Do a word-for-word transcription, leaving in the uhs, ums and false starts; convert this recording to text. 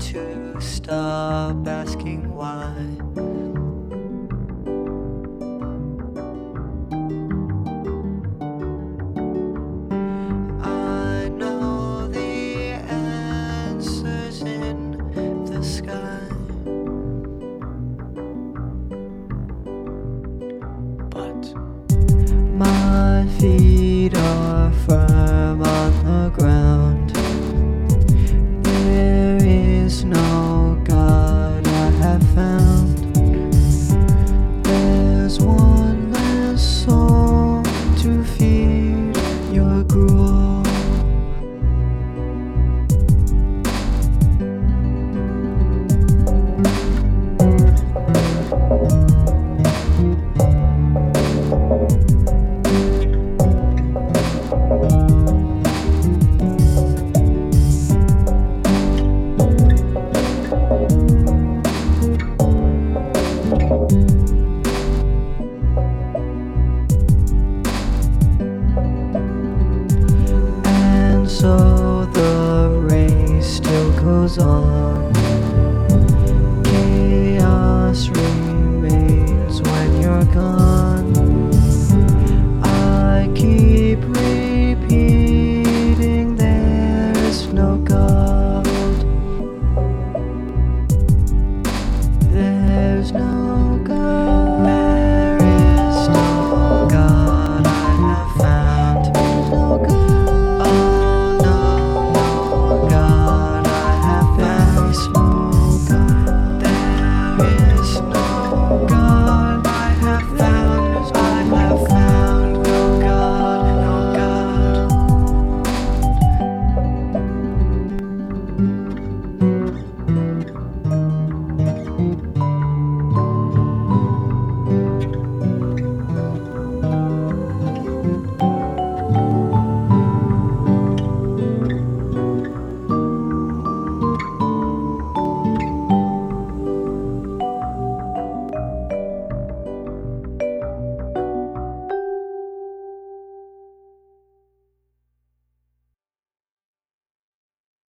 to stop asking why. I know the answers in the sky, but my feet are firm on the ground. There is no God I have found. There's one